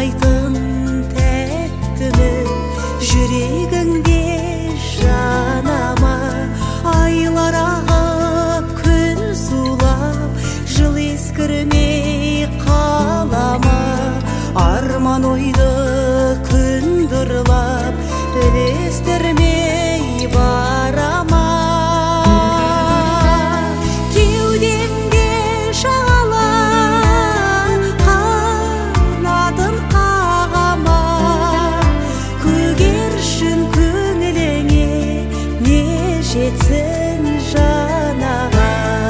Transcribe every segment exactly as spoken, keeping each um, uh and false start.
армайтын тәттімі жүрегіңде жанама. Айлар ағып күн сулап жыл ескірмей қалама. Арман ойды күн дұрлап ілестірмей барама. Кеудеңде жағала қанатын қағама. Көгершін көңіліңе не жетсін жанаға.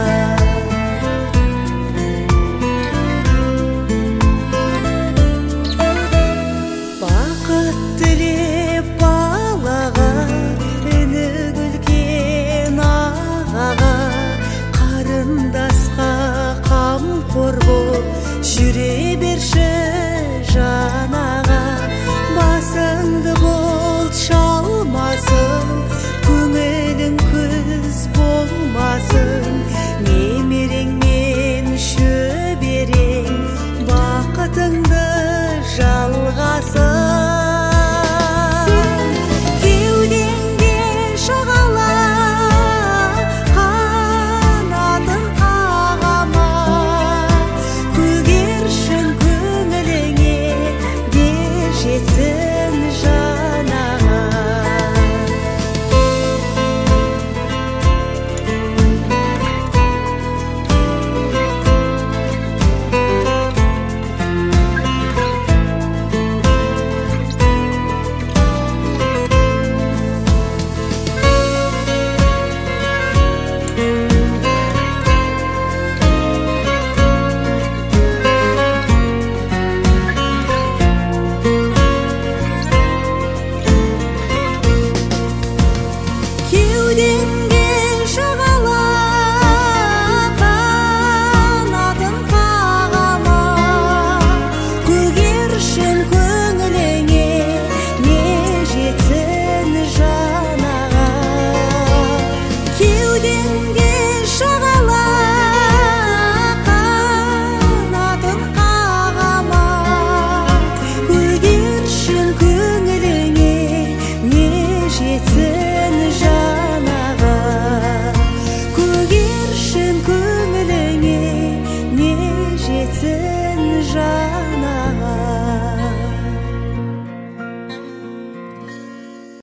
Бақыт тілеп балаға, іні күлген ағаға, қарындасқа қамқор боп жүре берші жанаға. Басыңды бұлт шалмасын, көңілің күз болмасын. Немереңмен шөберең бақытыңды жалғасын. Кеудеңде жағала қанатын қағама. Көгершін көңіліңе де жетсін жанаға. Кеудеңде жағала қанатын қағама. Көгершін көңіліңе не жетсін жанаға. Кеудеңде жағала қанатын қағама. Көгершін көңіліңе не жетсін жанаға. Көгершін көңіліңе не жетсін жанаға.